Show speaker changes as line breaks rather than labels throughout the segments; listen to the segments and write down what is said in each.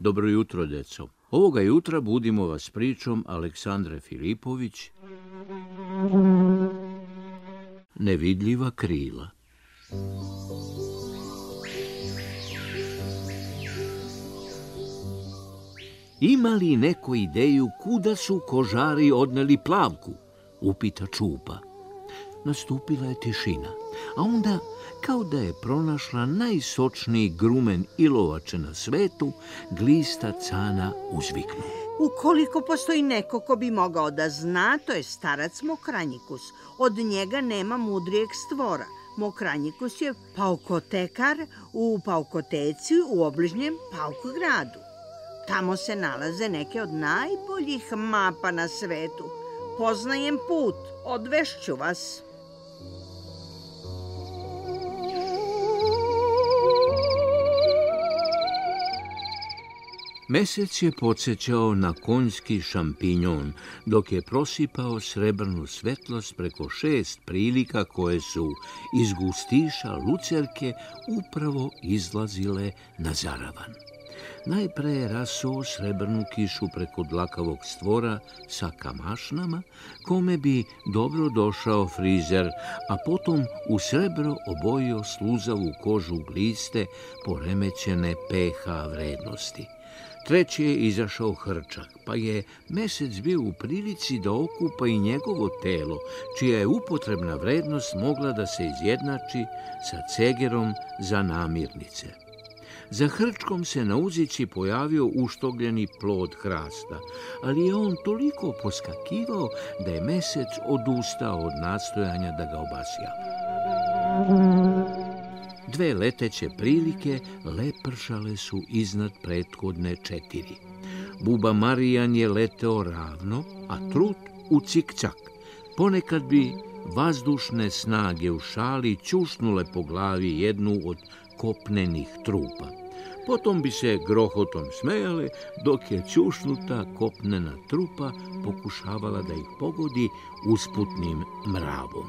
Dobro jutro, deco. Ovoga jutra budimo vas pričom Aleksandre Filipović Nevidljiva krila. Ima li neko ideju kuda su kožari odneli Plavku? Upita Čupa. Nastupila je tišina, a onda, kao da je pronašla najsočniji grumen ilovače na svetu, glista Cana uzviknu.
Ukoliko postoji neko ko bi mogao da zna, to je starac Mokranjikus. Od njega nema mudrijeg stvora. Mokranjikus je paukotekar u paukoteci u obližnjem Paukogradu. Tamo se nalaze neke od najboljih mapa na svetu. Poznajem put, odvešću vas.
Mesec je podsjećao na konjski šampinjon, dok je prosipao srebrnu svetlost preko 6 prilika koje su iz gustiša lucerke upravo izlazile na zaravan. Najpre je rasuo srebrnu kišu preko dlakavog stvora sa kamašnama, kome bi dobro došao frizer, a potom u srebro obojio sluzavu kožu gliste poremećene pH vrednosti. Treći je izašao hrčak, pa je mesec bio u prilici da okupa i njegovo telo, čija je upotrebna vrednost mogla da se izjednači sa cegerom za namirnice. Za hrčkom se na uzici pojavio uštogljeni plod hrasta, ali je on toliko poskakivao da je mesec odustao od nastojanja da ga obasjava. 2 leteće prilike lepršale su iznad prethodne 4. Buba Marijan je leteo ravno, a Trut u cikcak. Ponekad bi vazdušne snage u šali ćušnule po glavi jednu od kopnenih trupa. Potom bi se grohotom smejale, dok je ćušnuta kopnena trupa pokušavala da ih pogodi usputnim mravom.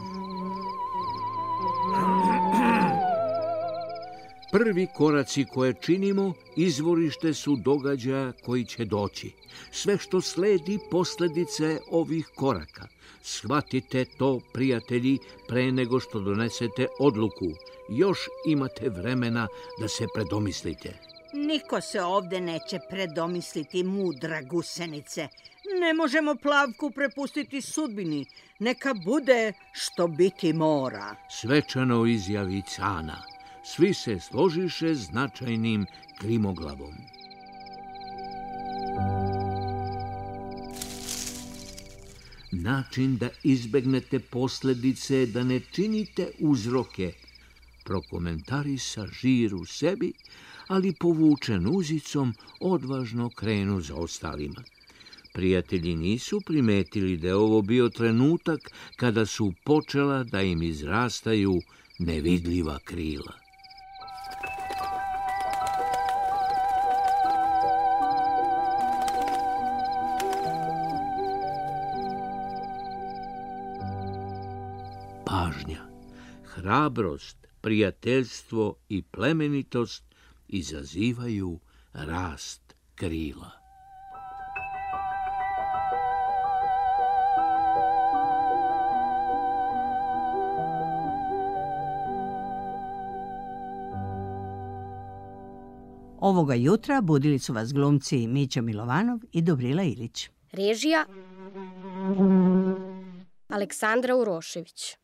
Prvi koraci koje činimo izvorište su događaja koji će doći. Sve što sledi posljedica je ovih koraka. Shvatite to, prijatelji, pre nego što donesete odluku. Još imate vremena da se predomislite.
Niko se ovde neće predomisliti, mudra gusenice. Ne možemo Plavku prepustiti sudbini. Neka bude što biti mora.
Svečano izjavi Cana. Svi se složiše značajnim klimoglavom. Način da izbegnete posljedice, da ne činite uzroke, prokomentarisa Žir u sebi, ali povučen uzicom odvažno krenu za ostalima. Prijatelji nisu primetili da je ovo bio trenutak kada su počela da im izrastaju nevidljiva krila. Pažnja, hrabrost, prijateljstvo i plemenitost izazivaju rast krila.
Ovoga jutra budili su vas glumci Mića Milovanov i Dobrila Ilić.
Režija Aleksandra Urošević.